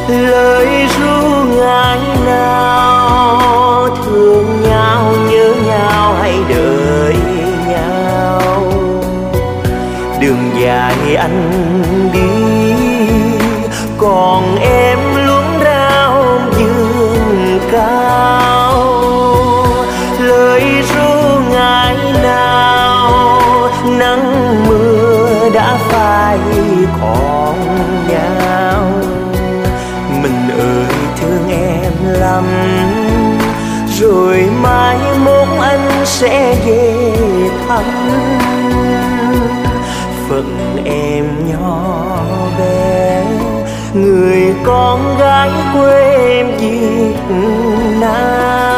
lời ru ngày nào thương nhau nhớ nhau hay đợi nhau. Đường dài anh đi còn em luôn rao dương cao. Lời ru ngày nào nắng mưa đã phai còn nhau. Mình ơi thương em lắm, rồi mai mốt anh sẽ về thăm. Phận em nhỏ bé, người con gái quê em Việt Nam.